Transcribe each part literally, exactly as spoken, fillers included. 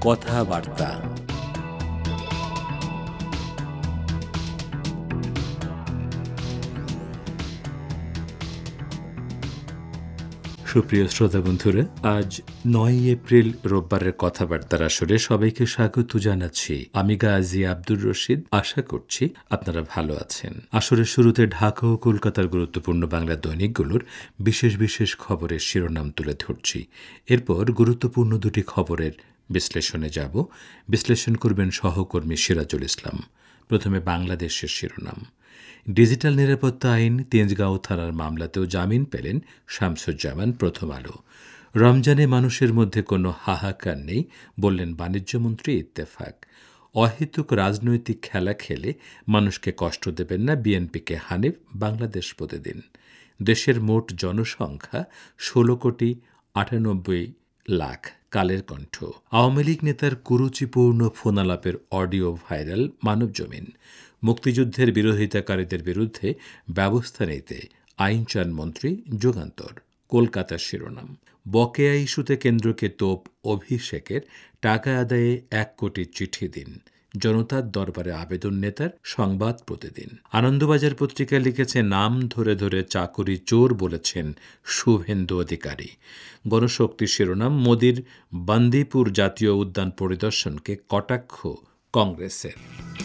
কথাবার্তা। সুপ্রিয় শ্রোতা বন্ধুরা, আজ নয় এপ্রিল রোববারের কথাবার্তার আসরে সবাইকে স্বাগত জানাচ্ছি। আমি গাজী আব্দুর রশিদ। আশা করছি আপনারা ভালো আছেন। আসরের শুরুতে ঢাকা ও কলকাতার গুরুত্বপূর্ণ বাংলা দৈনিকগুলোর বিশেষ বিশেষ খবরের শিরোনাম তুলে ধরছি। এরপর গুরুত্বপূর্ণ দুটি খবরের বিশ্লেষণে যাব। বিশ্লেষণ করবেন সহকর্মী সিরাজুল ইসলাম। প্রথমে বাংলাদেশের শিরোনাম। ডিজিটাল নিরাপত্তা আইন তেজগাঁও থানার মামলাতেও জামিন পেলেন শামসুজ্জামান। প্রথম আলো। রমজানে মানুষের মধ্যে কোনো হাহাকার নেই বললেন বাণিজ্যমন্ত্রী ইত্তেফাক। অহেতুক রাজনৈতিক খেলা খেলে মানুষকে কষ্ট দেবেন না, বিএনপিকে হানিফ বাংলাদেশ প্রতিদিন। দেশের মোট জনসংখ্যা ষোলো কোটি আটানব্বই লাখ। কালের কণ্ঠ। আওয়ামী লীগ নেতার কুরুচিপূর্ণ ফোনালাপের অডিও ভাইরাল মানবজমিন। মুক্তিযুদ্ধের বিরোধিতাকারীদের বিরুদ্ধে ব্যবস্থা নিতে আইন চান মন্ত্রী। যুগান্তর। কলকাতার শিরোনাম। বকেয়া ইস্যুতে কেন্দ্রকে তোপ অভিষেকের। টাকা আদায়ে এক কোটি চিঠি দিন। জনতার দরবারে আবেদন নেতার। সংবাদ প্রতিদিন। আনন্দবাজার পত্রিকা লিখেছে, নাম ধরে ধরে চাকরি চোর বলেছেন শুভেন্দু অধিকারী। গণশক্তি শিরোনাম। মোদির বান্দিপুর জাতীয় উদ্যান পরিদর্শনকে কটাক্ষ কংগ্রেসের।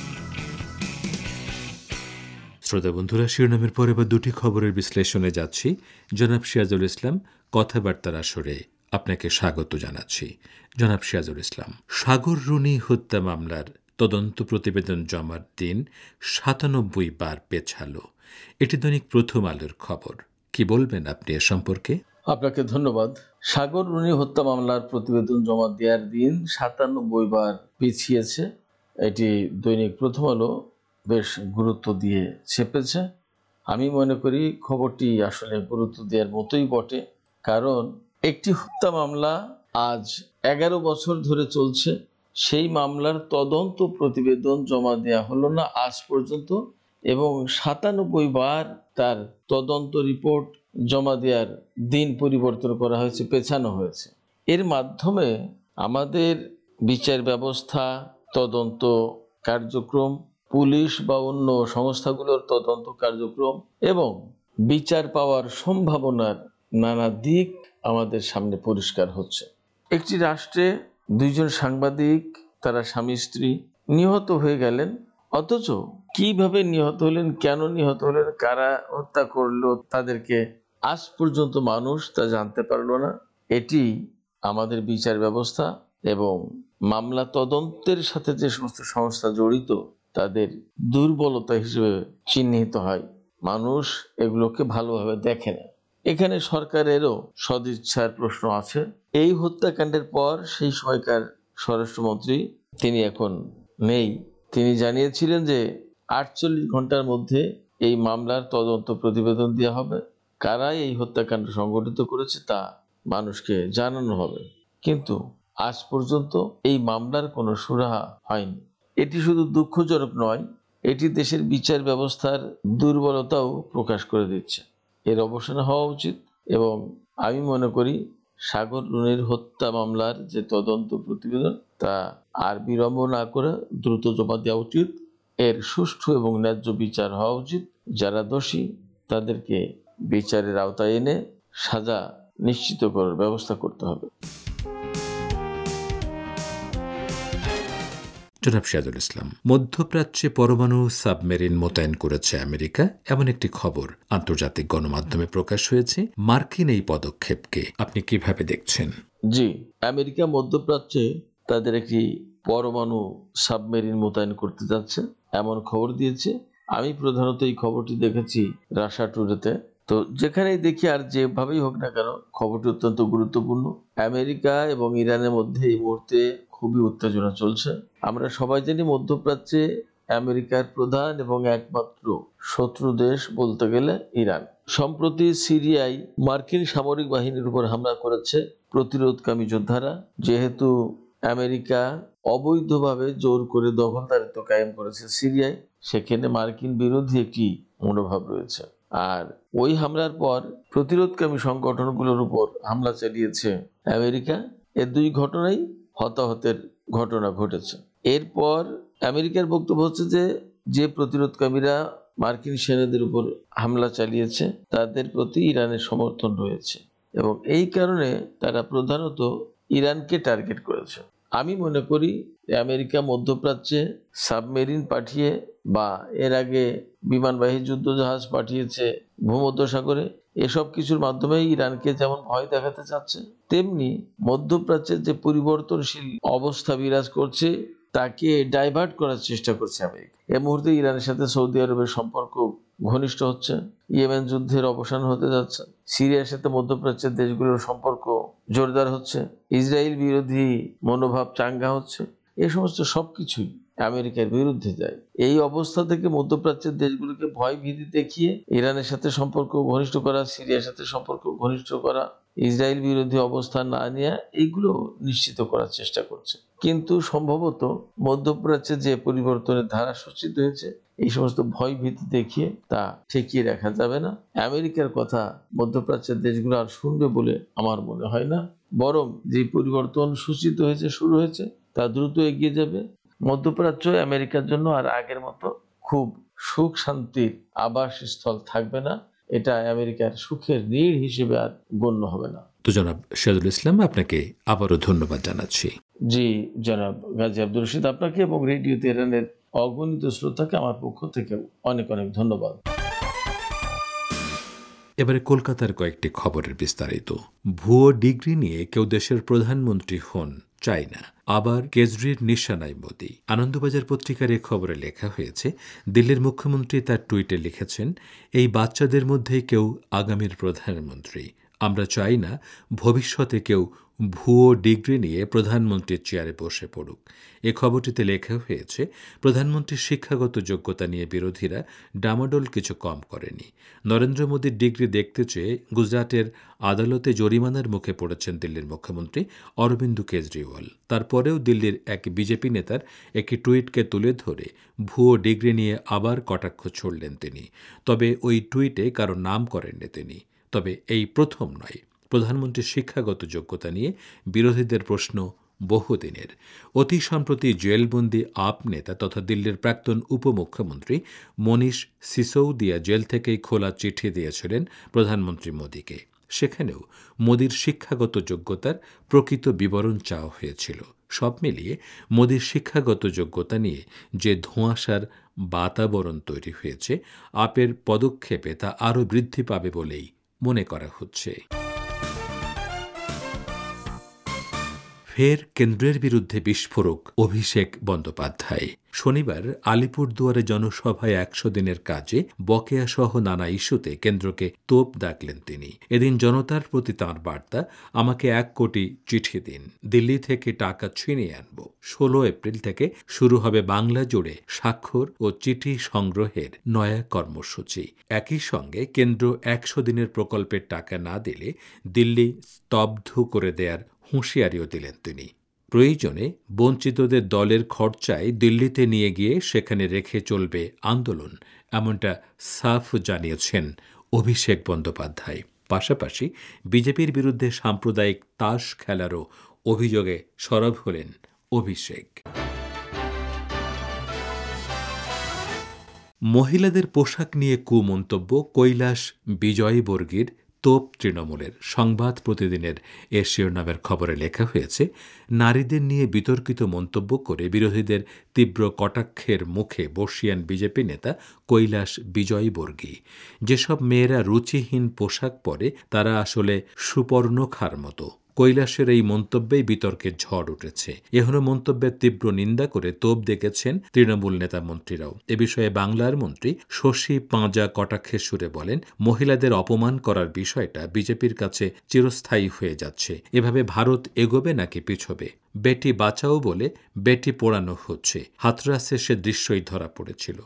শ্রোতা বন্ধুরা, শিরোনামের পরে বা দুটি খবরের বিশ্লেষণে যাচ্ছি। জনাব সিরাজুল ইসলাম, কথাবার্তার আসরে আপনাকে স্বাগত জানাচ্ছি। জনাব সিরাজুল ইসলাম, সাগর রুনি হত্যা মামলার তদন্ত প্রতিবেদন জমার দিন সাতানব্বই বার পেছালো। এটি দৈনিক প্রথম আলোর খবর। কি বলবেন আপনি এ সম্পর্কে? আপনাকে ধন্যবাদ। সাগর রুনি হত্যা মামলার প্রতিবেদন জমা দেওয়ার দিন সাতানব্বই বার পিছিয়েছে। এটি দৈনিক প্রথম আলো বেশ গুরুত্ব দিয়ে ছেপেছে। আমি মনে করি খবরটি আসলে গুরুত্ব দেওয়ার মতোই বটে, কারণ একটি হত্যা মামলা আজ এগারো বছর ধরে চলছে। সেই মামলার তদন্ত প্রতিবেদন জমা দেওয়া হলো না আজ পর্যন্ত, এবং সাতানব্বই বার তার তদন্ত রিপোর্ট জমা দেওয়ার দিন পরিবর্তন করা হয়েছে, পেছানো হয়েছে। এর মাধ্যমে আমাদের বিচার ব্যবস্থা, তদন্ত কার্যক্রম, পুলিশ বা অন্য সংস্থাগুলোর তদন্ত কার্যক্রম এবং বিচার পাওয়ার সম্ভাবনার নানা দিক আমাদের সামনে পরিষ্কার হচ্ছে। একটি রাষ্ট্রে দুইজন সাংবাদিক, তারা স্বামী স্ত্রী নিহত হয়ে গেলেন, অথচ কিভাবে নিহত হলেন, কেন নিহত হলেন, কারা হত্যা করলো তাদেরকে আজ পর্যন্ত মানুষ তা জানতে পারলো না। এটি আমাদের বিচার ব্যবস্থা এবং মামলা তদন্তের সাথে যে সমস্ত সংস্থা জড়িত তাদের দুর্বলতা হিসেবে চিহ্নিত হয়। মানুষ এগুলোকে ভালোভাবে দেখে না। এখানে সরকারেরও সদিচ্ছার প্রশ্ন আছে। এই হত্যাকাণ্ডের পর সেই সময়কার স্বরাষ্ট্রমন্ত্রী, তিনি এখন নেই, তিনি জানিয়েছিলেন যে আটচল্লিশ ঘন্টার মধ্যে এই মামলার তদন্ত প্রতিবেদন দেওয়া হবে। কারা এই হত্যাকাণ্ড সংগঠিত করেছে তা মানুষকে জানানো হবে। কিন্তু আজ পর্যন্ত এই মামলার কোনো সুরাহা হয়নি। এটি শুধু দুঃখজনক নয়, এটি দেশের বিচার ব্যবস্থার দুর্বলতাও প্রকাশ করে দিচ্ছে। এর অবসান হওয়া উচিত এবং আমি মনে করি সাগর রুনির হত্যা মামলার যে তদন্ত প্রতিবেদন তা আর বিলম্ব না করে দ্রুত জমা দেওয়া উচিত। এর সুষ্ঠু এবং ন্যায্য বিচার হওয়া উচিত। যারা দোষী তাদেরকে বিচারের আওতায় এনে সাজা নিশ্চিত করার ব্যবস্থা করতে হবে। জনাব সিরাজুল ইসলাম, মধ্যপ্রাচ্যে পরমাণু সাবমেরিন মোতায়েন করেছে আমেরিকা, এমন একটি খবর আন্তর্জাতিক গণমাধ্যমে প্রকাশ হয়েছে। মার্কিন এই পদক্ষেপকে আপনি কিভাবে দেখছেন? জি, আমেরিকা মধ্যপ্রাচ্যে তাদের একটি পরমাণু সাবমেরিন মোতায়েন করতে যাচ্ছে এমন খবর দিয়েছে। আমি প্রধানত এই খবরটি দেখেছি রাশিয়া টুডেতে। তো যেখানেই দেখি আর যেভাবেই হোক না কেন, খবরটি অত্যন্ত গুরুত্বপূর্ণ। আমেরিকা এবং ইরানের মধ্যে এই মুহূর্তে খুবই উত্তেজনা চলছে। আমরা সবাই জানি মধ্যপ্রাচ্যে আমেরিকার প্রধান এবং একমাত্র শত্রু দেশ বলতে গেলে ইরান। সম্প্রতি সিরিয়ায় মার্কিন সামরিক বাহিনীর উপর হামলা করেছে প্রতিরোধকামী যোদ্ধারা। যেহেতু আমেরিকা অবৈধভাবে জোর করে দখলদারিত্ব কায়েম করেছে সিরিয়ায়, সেখানে মার্কিন বিরোধী একটি মনোভাব রয়েছে। আর ওই হামলার পর প্রতিরোধকামী সংগঠনগুলোর উপর হামলা চালিয়েছে আমেরিকা। এ দুই ঘটনাই হতাহতের ঘটনা ঘটেছে। এরপর আমেরিকার বক্তব্য হচ্ছে যে যে প্রতিরোধকামীরা মার্কিন সেনাদের উপর হামলা চালিয়েছে তাদের প্রতি ইরানের সমর্থন রয়েছে এবং এই কারণে তারা প্রধানত ইরানকে টার্গেট করেছে। আমি মনে করি আমেরিকা মধ্যপ্রাচ্যে সাবমেরিন পাঠিয়ে বা এর আগে বিমানবাহী যুদ্ধজাহাজ পাঠিয়েছে ভূমধ্যসাগরে, এসব কিছুর মাধ্যমে ইরানকে যেমন ভয় দেখাতে চাচ্ছে, তেমনি মধ্যপ্রাচ্যের যে পরিবর্তনশীল অবস্থা বিরাজ করছে তাকে ডাইভার্ট করার চেষ্টা করছে আমেরিকা। এই মুহূর্তে ইরানের সাথে সৌদি আরবের সম্পর্ক ঘনিষ্ঠ হচ্ছে, ইয়েমেন যুদ্ধের অবসান হতে যাচ্ছে, সিরিয়ার সাথে মধ্যপ্রাচ্যের দেশগুলোর সম্পর্ক জোরদার হচ্ছে, ইসরায়েল বিরোধী মনোভাব চাঙ্গা হচ্ছে। এই সমস্ত সবকিছুই আমেরিকার বিরুদ্ধে যায়। এই অবস্থা থেকে মধ্যপ্রাচ্যের দেশগুলোকে ভয় ভীতি দেখিয়ে ইরানের সাথে সম্পর্ক ঘনিষ্ঠ করা, সিরিয়ার সাথে সম্পর্ক ঘনিষ্ঠ করা, ইসরায়েল বিরোধী অবস্থান না নেওয়া, এইগুলো নিশ্চিত করার চেষ্টা করছে। কিন্তু সম্ভবত মধ্যপ্রাচ্যে যে পরিবর্তনের ধারা সূচিত হয়েছে এই সমস্ত ভয় ভীতি দেখিয়ে তা ঠেকিয়ে রাখা যাবে না। আমেরিকার কথা মধ্যপ্রাচ্যের দেশগুলো আর শুনবে বলে আমার মনে হয় না, বরং যে পরিবর্তন সূচিত হয়েছে, শুরু হয়েছে, তা দ্রুত এগিয়ে যাবে। মধ্যপ্রাচ্য আমেরিকার জন্য আর আগের মতো খুব সুখ শান্তির আবাসস্থল থাকবে না, এটা আমেরিকার সুখের নীড় হিসেবে আর গণ্য হবে না। তো জনাব শহীদুল ইসলাম, আপনাকে আবারও ধন্যবাদ জানাচ্ছি। জি জনাব গাজী আব্দুর রশিদ, আপনাকে এবং রেডিও তেহরানের অগণিত শ্রোতাকে আমার পক্ষ থেকে অনেক অনেক ধন্যবাদ। এবারে কলকাতার কয়েকটি খবরের বিস্তারিত। ভুয়ো ডিগ্রি নিয়ে কেউ দেশের প্রধানমন্ত্রী হন চাই না, আবার কেজরির নিশানায় মোদি। আনন্দবাজার পত্রিকার এ খবরে লেখা হয়েছে, দিল্লির মুখ্যমন্ত্রী তার টুইটে লিখেছেন, এই বাচ্চাদের মধ্যেই কেউ আগামীর প্রধানমন্ত্রী। আমরা চাই না ভবিষ্যতে কেউ ভুয়ো ডিগ্রি নিয়ে প্রধানমন্ত্রীর চেয়ারে বসে পড়ুক। এ খবরটিতে লেখা হয়েছে, প্রধানমন্ত্রীর শিক্ষাগত যোগ্যতা নিয়ে বিরোধীরা ডামাডোল কিছু কম করেনি। নরেন্দ্র মোদীর ডিগ্রি দেখতে চেয়ে গুজরাটের আদালতে জরিমানার মুখে পড়েছেন দিল্লির মুখ্যমন্ত্রী অরবিন্দ কেজরিওয়াল। তারপরেও দিল্লির এক বিজেপি নেতার একটি টুইটকে তুলে ধরে ভুয়ো ডিগ্রি নিয়ে আবার কটাক্ষ ছড়লেন তিনি। তবে ওই টুইটে কারো নাম করেননি তিনি। তবে এই প্রথম নয়, প্রধানমন্ত্রীর শিক্ষাগত যোগ্যতা নিয়ে বিরোধীদের প্রশ্ন বহুদিনের। অতি সম্প্রতি জেলবন্দি আপ নেতা তথা দিল্লির প্রাক্তন উপমুখ্যমন্ত্রী মনীষ সিসোদিয়া জেল থেকেই খোলা চিঠি দিয়েছিলেন প্রধানমন্ত্রী মোদীকে। সেখানেও মোদীর শিক্ষাগত যোগ্যতার প্রকৃত বিবরণ চাওয়া হয়েছিল। সব মিলিয়ে মোদীর শিক্ষাগত যোগ্যতা নিয়ে যে ধোঁয়াশার বাতাবরণ তৈরি হয়েছে, আপের পদক্ষেপে তা আরও বৃদ্ধি পাবে বলেই মনে করা হচ্ছে। ফের কেন্দ্রের বিরুদ্ধে বিস্ফোরক অভিষেক বন্দ্যোপাধ্যায়। শনিবার আলিপুরদুয়ারে জনসভায় একশো দিনের কাজে বকেয়া সহ নানা ইস্যুতে কেন্দ্রকে তোপ দাগলেন তিনি। এদিন জনতার প্রতি তাঁর বার্তা, আমাকে এক কোটি চিঠি দিন, দিল্লি থেকে টাকা ছিনিয়ে আনব। ষোলো এপ্রিল থেকে শুরু হবে বাংলা জুড়ে স্বাক্ষর ও চিঠি সংগ্রহের নয়া কর্মসূচি। একই সঙ্গে কেন্দ্র একশো দিনের প্রকল্পের টাকা না দিলে দিল্লি স্তব্ধ করে দেয়ার হুঁশিয়ারিও দিলেন তিনি। প্রয়োজনে বঞ্চিতদের দলের খরচায় দিল্লিতে নিয়ে গিয়ে সেখানে রেখে চলবে আন্দোলন, এমনটা সাফ জানিয়েছেন অভিষেক বন্দ্যোপাধ্যায়। পাশাপাশি বিজেপির বিরুদ্ধে সাম্প্রদায়িক তাস খেলারও অভিযোগে সরব হলেন অভিষেক। মহিলাদের পোশাক নিয়ে কুমন্তব্য কৈলাস বিজয়বর্গীর তোপ তৃণমূলের। সংবাদ প্রতিদিনের এ শিরোনামের খবরে লেখা হয়েছে, নারীদের নিয়ে বিতর্কিত মন্তব্য করে বিরোধীদের তীব্র কটাক্ষের মুখে বর্ষিয়ান বিজেপি নেতা কৈলাস বিজয়বর্গী। যেসব মেয়েরা রুচিহীন পোশাক পরে তারা আসলে সুপর্ণখার মতো। কৈলাসের এই মন্তব্যেই বিতর্কের ঝড় উঠেছে। এহন মন্তব্যের তীব্র নিন্দা করে তোপ দেখেছেন তৃণমূল নেতা মন্ত্রীরাও। এ বিষয়ে বাংলার মন্ত্রী শশী পাঁজা কটাক্ষের সুরে বলেন, মহিলাদের অপমান করার বিষয়টা বিজেপির কাছে চিরস্থায়ী হয়ে যাচ্ছে। এভাবে ভারত এগোবে নাকি পিছবে? বেটি বাঁচাও বলে বেটি পোড়ানো হচ্ছে। হাতরাসে সে দৃশ্যই ধরা পড়েছিল।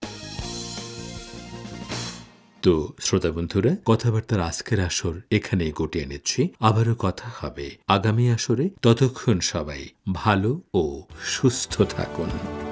তো শ্রোতা বন্ধুরা, কথাবার্তার আজকের আসর এখানেই গুটিয়ে নিচ্ছি। আবারও কথা হবে আগামী আসরে। ততক্ষণ সবাই ভালো ও সুস্থ থাকুন।